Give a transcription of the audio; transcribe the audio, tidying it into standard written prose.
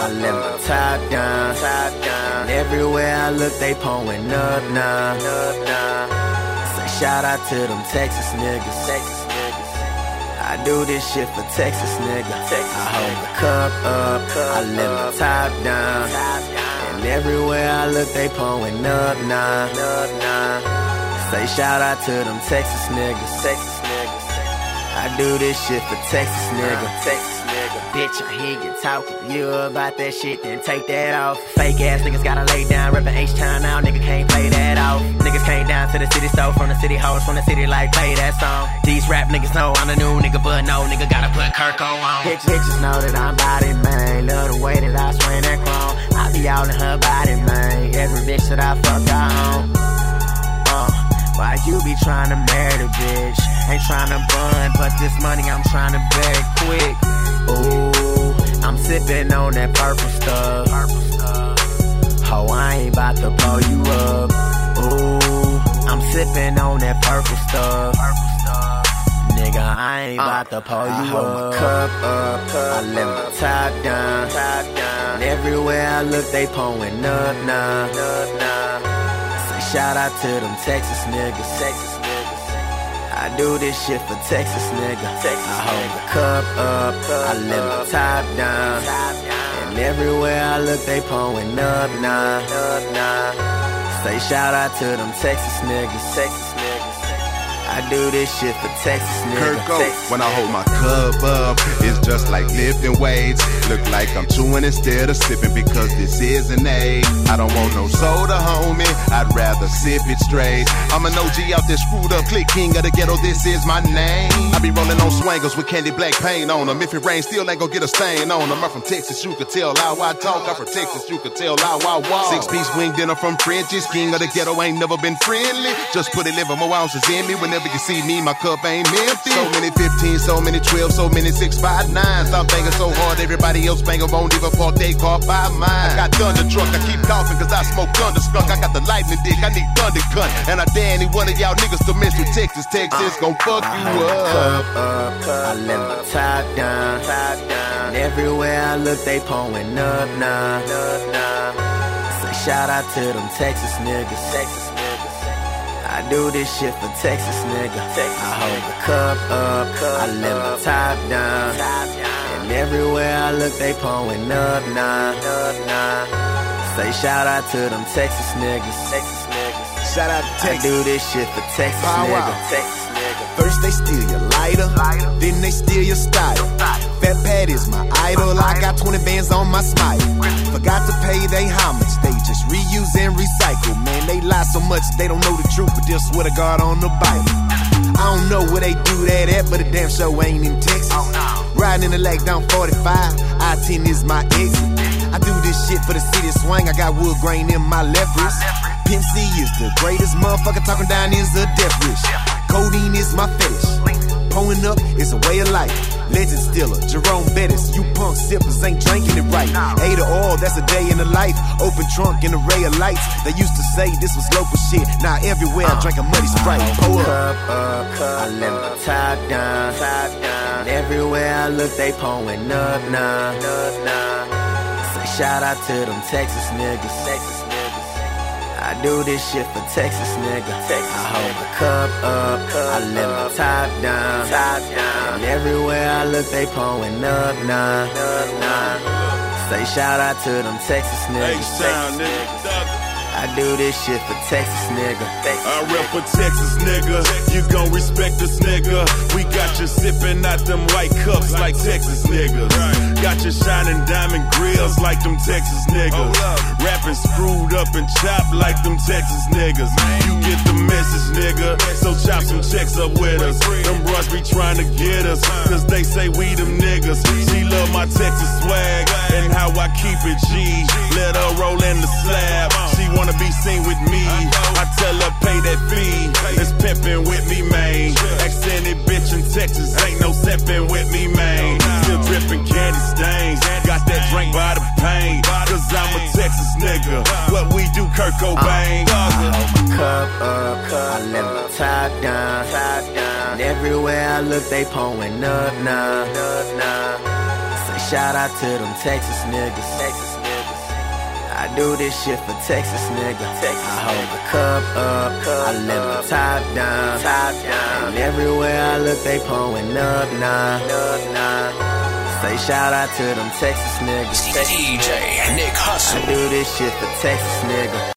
I let my top down. And everywhere I look, they pouring up now. Say shout out to them Texas niggas. I do this shit for Texas niggas. I hold the cup up, I let my top down. And everywhere I look, they pouring up now. Say shout out to them Texas niggas. I do this shit for Texas niggas. Bitch, I hear you talking. You about that shit, then take that off. Fake ass niggas gotta lay down. Reppin' H-Town now, nigga can't play that off. Niggas came down to the city store from the city halls, from the city like play that song. These rap niggas know I'm the new nigga, but no nigga gotta put Kirko on. Bitches know that I'm body, man. Love the way that I swing that chrome. I be all in her body, man. Every bitch that I fuck, I own. Why you be trying to marry the bitch? Ain't trying to bun, but this money I'm trying to bag quick. Ooh, I'm sipping on that purple stuff. Ho, I ain't about to blow you up. Ooh, I'm sipping on that purple stuff. Nigga, I ain't about to pull you up. My cup up, I let my top down. And everywhere I look, they pouring up now. Say shout out to them Texas niggas. I do this shit for Texas niggas. I hold the cup up, I let my top down. And everywhere I look, they pouring up now. Say shout out to them Texas niggas. I do this shit for Texas niggas. Kirko, when I hold my cup up, it's just like lifting weights. Look like I'm chewing instead of sipping because this is an aid. I don't want no soda, homie, I'd rather sip it straight. I'm an OG out there screwed up, click king of the ghetto, this is my name. I be rolling on swangers with candy black paint on them. If it rains, still ain't gon' get a stain on them. I'm from Texas, you could tell how I talk. I'm from Texas, you could tell how I walk. 6-piece wing dinner from French's, king of the ghetto, ain't never been friendly. Just put 11 more ounces in me. Whenever you see me, my cup ain't empty. So many 15, so many 12, so many 6, 5, 9s. I'm banging so hard, everybody else banging won't even park they car by mine. I got thunder truck, I keep coughing cause I smoke thunder skunk. I got the lightning dick, I need thunder cut. And I dare any one of y'all niggas to mess with Texas. Texas gon' fuck you up. I let my top down. And everywhere I look, they pouring up now. Say shout out to them Texas niggas. I do this shit for Texas niggas. I hold the cup up, I let my top down. And everywhere I look, they pouring up now. Say shout out to them Texas niggas. Shout out to Texas. I do this shit for Texas niggas. First they steal your lighter, then they steal your style. Fat Pat is my idol, I got 20 bands on my smile. Forgot to pay they homage, they just reuse and recycle. Man, they lie so much they don't know the truth, but they'll swear to God on the Bible. I don't know where they do that at, but the damn show ain't in Texas. Riding in the leg down 45, I-10 is my exit. I do this shit for the city swing, I got wood grain in my left wrist. Pimp C is the greatest motherfucker, talking down is a death wish. Codeine is my fetish, pulling up is a way of life. Legend stiller, Jerome Bettis, you punk sippers ain't drinking it right. A to all, that's a day in the life. Open trunk, an array of lights. They used to say this was local shit, now everywhere I drink a muddy Sprite. Pull up, I let my top down. And everywhere I look, they pouring up now. Say shout out to them Texas niggas. I do this shit for Texas niggas. I hold the cup up, I let my top down. And everywhere I look, they pouring up now. Say shout out to them Texas niggas. I do this shit for Texas nigga. I rep for Texas nigga. You gon' respect this nigga. We got you sipping out them white cups like Texas niggas. Got you shining diamond grills like them Texas niggas. Rapping screwed up and chopped like them Texas niggas. You get the message nigga. So chop some checks up with us. Them bros be trying to get us, cause they say we them niggas. She love my Texas swag and how I keep it G. Let her roll in the slab. She wanna be seen with me. I tell her pay that fee. It's pimpin' with me, man. Accented bitch in Texas, ain't no sippin' with me, man. Still drippin' candy stains. Got that drink by the pain. Cause I'm a Texas nigga. What we do, Kurt Cobain. I hold my cup up, I let my top down. And everywhere I look, they pouring up now. Say shout out to them Texas niggas. I do this shit for Texas niggas. I hold my cup up, I let my top down. And everywhere I look, they pouring up now. Say shout out to them Texas niggas. DJ Nick Hustle. I do this shit for Texas niggas.